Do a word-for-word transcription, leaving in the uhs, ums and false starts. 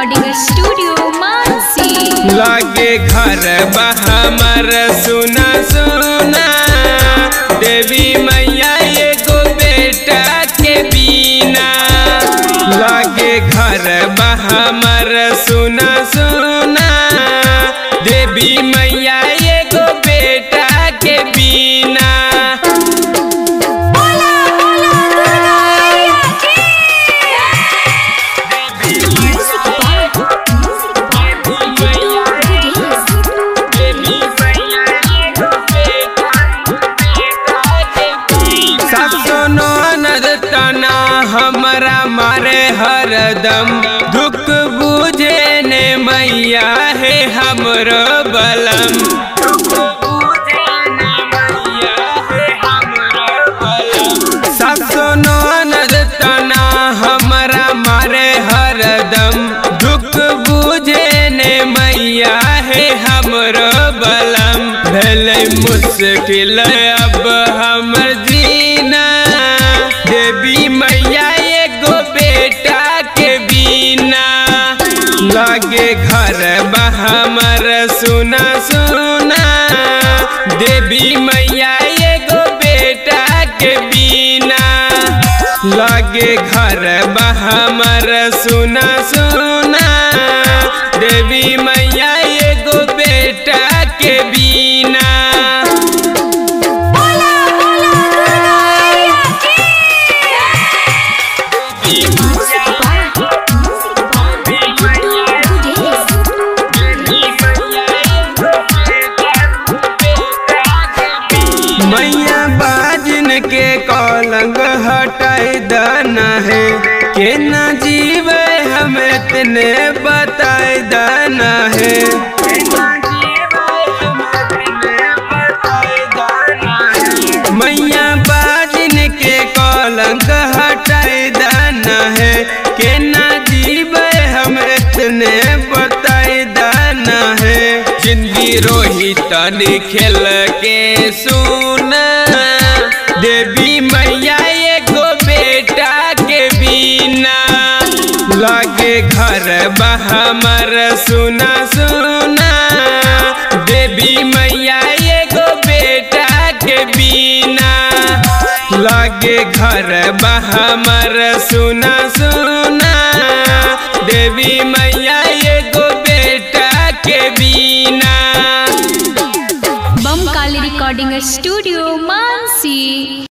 Recording studio Mansi. लागे घर हमर सुना सुना देवी मैया एगो बेटा के बिना। लागे घर हमर सुना सुना देवी मैया एगो बेटा के बिना। तना हमारा मारे हरदम दुख बुझे ने मैया है हमरो बलम। सब सुनो नद तना हमारा मारे हरदम दुख बुझे ने मैया है हमरो बलम। भले मुश्किल अब हमर जीना देवी मैया एगो बेटा के बिना। लागे घर हमर सुना सुना देवी मैया एगो बेटा के बिना। लागे घर हमर सुना सुना देवी मैया एगो बेटा के बिना। मैया बाजन के कलंक हटाई दाना है के न जीवे हम इतने बताए दाना है। मैया बाजन के कलंक हटाई दाना है के न जीवे हम इतने बताए दाना है। जिंदगी रोहित खेल के सुना देवी मैया एगो बेटा के बिना। लागे घर हमर सुना सुना देवी मैया एगो बेटा के बिना। लागे घर हमर सुना सुना देवी मैया एगो बेटा के बिना। Bam Kali recording studio Mansi.